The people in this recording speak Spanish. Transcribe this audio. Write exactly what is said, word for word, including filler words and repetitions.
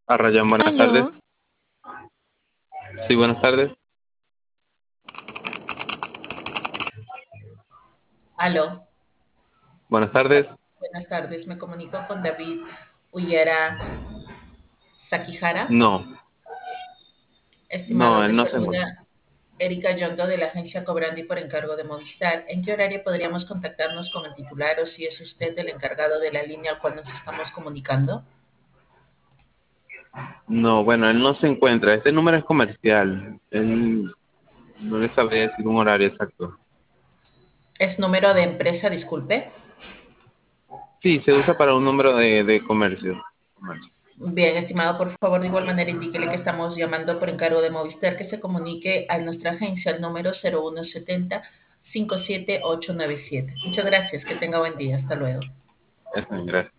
Arrayan, buenas tardes. Aló, Sí, buenas tardes. aló. Buenas tardes. Buenas tardes. Me comunico con David Ullera Sakihara. No, Estimado, no, le él no se encuentra. saluda Erika Yondo de la agencia Cobrandi por encargo de Movistar. ¿En qué horario podríamos contactarnos con el titular o si es usted el encargado de la línea al cual nos estamos comunicando? No, bueno, él no se encuentra. Este número es comercial. Él no le sabría decir un horario exacto. ¿Es número de empresa, disculpe? Sí, se usa para un número de, de comercio. Comercio. Bien, estimado, por favor, de igual manera indíquele que estamos llamando por encargo de Movistar que se comunique a nuestra agencia al número cero uno setenta cinco siete ocho nueve siete. Muchas gracias, que tenga buen día. Hasta luego. Está bien, gracias.